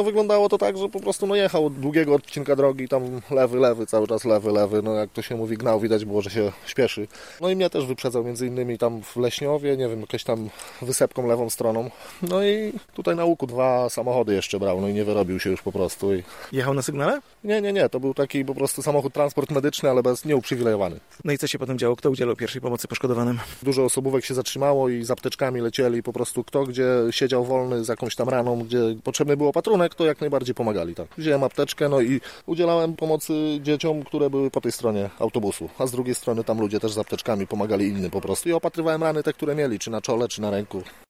No wyglądało to tak, że po prostu no jechał od długiego odcinka drogi, tam lewy, cały czas lewy, no jak to się mówi gnał, widać było, że się śpieszy. No i mnie też wyprzedzał między innymi tam w Leśniowie, nie wiem, jakąś tam wysepką lewą stroną. No i tutaj na łuku 2 samochody jeszcze brał, no i nie wyrobił się już po prostu. Jechał na sygnale? Nie, to był taki po prostu samochód transport medyczny, ale nieuprzywilejowany. No i co się potem działo? Kto udzielał pierwszej pomocy poszkodowanym? Dużo osobówek się zatrzymało i z apteczkami lecieli, po prostu kto gdzie siedział wolny z jakąś tam raną, gdzie potrzebny był opatrunek, to jak najbardziej pomagali, tak. Wziąłem apteczkę, no i udzielałem pomocy dzieciom, które były po tej stronie autobusu, a z drugiej strony tam ludzie też z apteczkami pomagali innym po prostu i opatrywałem rany te, które mieli, czy na czole, czy na ręku.